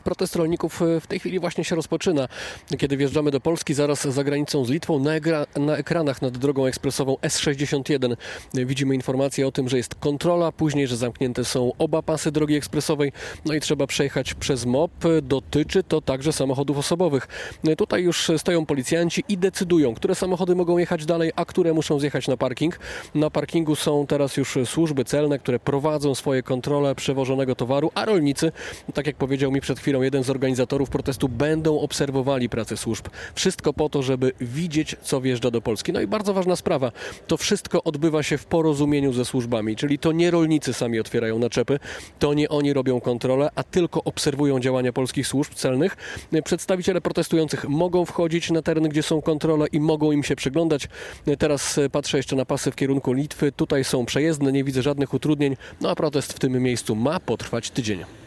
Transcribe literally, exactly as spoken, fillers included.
Protest rolników w tej chwili właśnie się rozpoczyna. Kiedy wjeżdżamy do Polski, zaraz za granicą z Litwą, na, egra, na ekranach nad drogą ekspresową S sześćdziesiąt jeden widzimy informację o tym, że jest kontrola, później, że zamknięte są oba pasy drogi ekspresowej, no i trzeba przejechać przez M O P. Dotyczy to także samochodów osobowych. Tutaj już stoją policjanci i decydują, które samochody mogą jechać dalej, a które muszą zjechać na parking. Na parkingu są teraz już służby celne, które prowadzą swoje kontrole przewożonego towaru, a rolnicy, tak jak powiedział mi przed chwilą jeden z organizatorów protestu, będą obserwowali pracę służb. Wszystko po to, żeby widzieć, co wjeżdża do Polski. No i bardzo ważna sprawa, to wszystko odbywa się w porozumieniu ze służbami, czyli to nie rolnicy sami otwierają naczepy, to nie oni robią kontrolę, a tylko obserwują działania polskich służb celnych. Przedstawiciele protestujących mogą wchodzić na teren, gdzie są kontrole i mogą im się przyglądać. Teraz patrzę jeszcze na pasy w kierunku Litwy. Tutaj są przejezdne, nie widzę żadnych utrudnień, no a protest w tym miejscu ma potrwać tydzień.